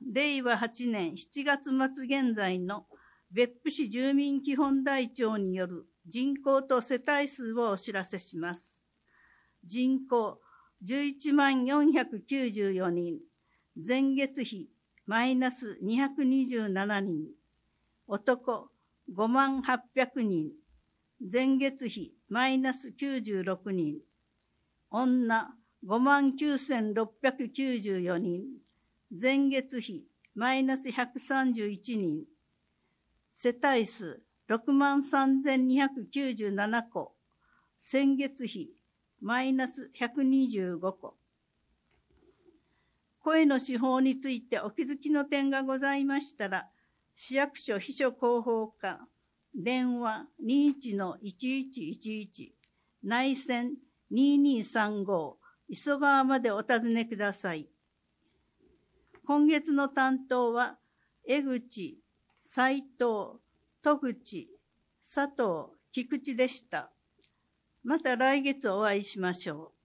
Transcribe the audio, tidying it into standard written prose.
令和8年7月末現在の別府市住民基本台帳による人口と世帯数をお知らせします。人口11万494人、前月比マイナス227人、男5万800人、前月比マイナス96人、女5万9694人、前月比マイナス131人、世帯数6万3297戸、先月比マイナス125戸。声の手法についてお気づきの点がございましたら、市役所秘書広報課、電話 21-1111、内線2235、磯川までお尋ねください。今月の担当は、江口、斉藤、戸口、佐藤、菊池でした。また来月お会いしましょう。